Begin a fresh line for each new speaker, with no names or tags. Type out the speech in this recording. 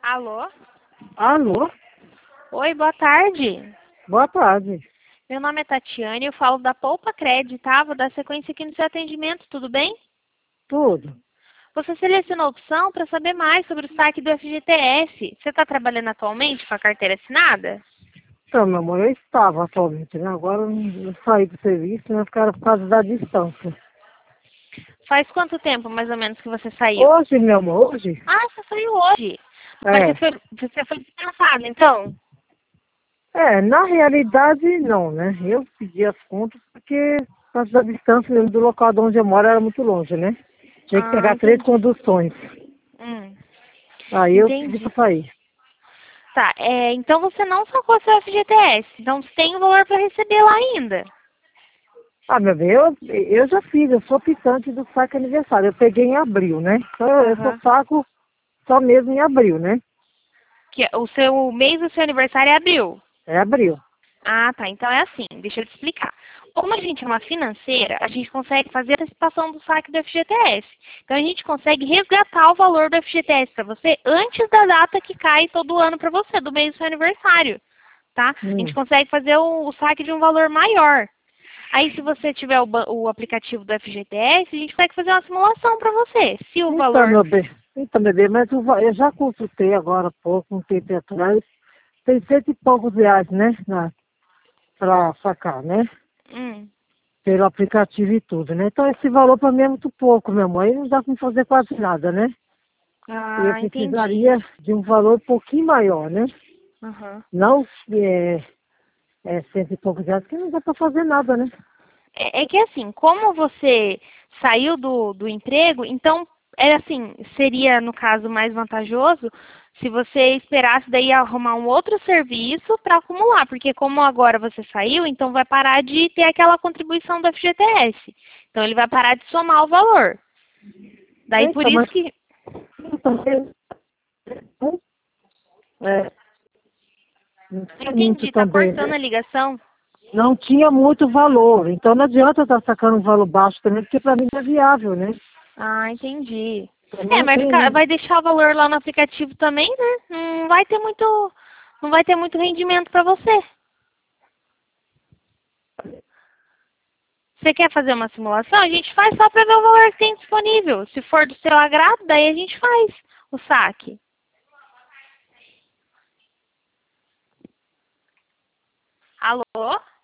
Alô?
Alô?
Oi, boa tarde.
Boa tarde.
Meu nome é Tatiane, eu falo da Poupa Cred, tá? Vou dar sequência aqui no seu atendimento, tudo bem?
Tudo.
Você selecionou a opção para saber mais sobre o saque do FGTS. Você está trabalhando atualmente com a carteira assinada?
Então, meu amor, eu estava atualmente, né? Agora eu saí do serviço, né? Por causa da distância.
Faz quanto tempo, mais ou menos, que você saiu?
Hoje, meu amor, hoje?
Ah, você saiu hoje. Mas
É.
você foi dispensado, então?
Na realidade, não, né? Eu pedi as contas porque por causa da distância mesmo do local de onde eu moro era muito longe, né? Tinha que
Ah,
pegar 3
entendi.
conduções.
Hum,
Aí eu pedi
entendi.
pra sair.
Tá, então você não sacou seu FGTS, então você tem o valor para receber lá ainda.
Ah, meu bem, eu já fiz, eu sou optante do saque aniversário. Eu peguei em abril, né? Então eu só
Aham.
saco só mesmo em abril, né?
O mês do seu aniversário é abril.
É abril.
Ah, tá. Então é assim, deixa eu te explicar. Como a gente é uma financeira, a gente consegue fazer a antecipação do saque do FGTS. Então a gente consegue resgatar o valor do FGTS para você antes da data que cai todo ano para você, do mês do seu aniversário, tá? A gente
Hum.
consegue fazer o saque de um valor maior. Aí se você tiver o aplicativo do FGTS, a gente consegue fazer uma simulação para você. Se o
Então,
valor...
meu bem, mas eu já consultei agora há pouco, um tempo atrás, tem cento e poucos reais, né, pra sacar, né,
Hum.
pelo aplicativo e tudo, né. Então, esse valor para mim é muito pouco, meu amor, aí não dá para fazer quase nada, né. Eu
Ah, entendi.
precisaria de um valor um pouquinho maior, né,
Aham.
não cento e poucos reais, que não dá para fazer nada, né.
É que assim, como você saiu do emprego, então é assim, seria no caso mais vantajoso se você esperasse daí arrumar um outro serviço para acumular, porque como agora você saiu, então vai parar de ter aquela contribuição do FGTS. Então ele vai parar de somar o valor. Daí por
Então,
isso
mas
que
também, é, não tinha muito
entendi, tá
também,
cortando
né.
a ligação.
Não tinha muito valor. Então não adianta estar sacando um valor baixo também, porque para mim não é viável, né?
Ah, entendi.
Também
Mas
tem, né?
vai deixar o valor lá no aplicativo também, né? Não vai ter muito rendimento para você. Você quer fazer uma simulação? A gente faz só para ver o valor que tem disponível. Se for do seu agrado, daí a gente faz o saque. Alô?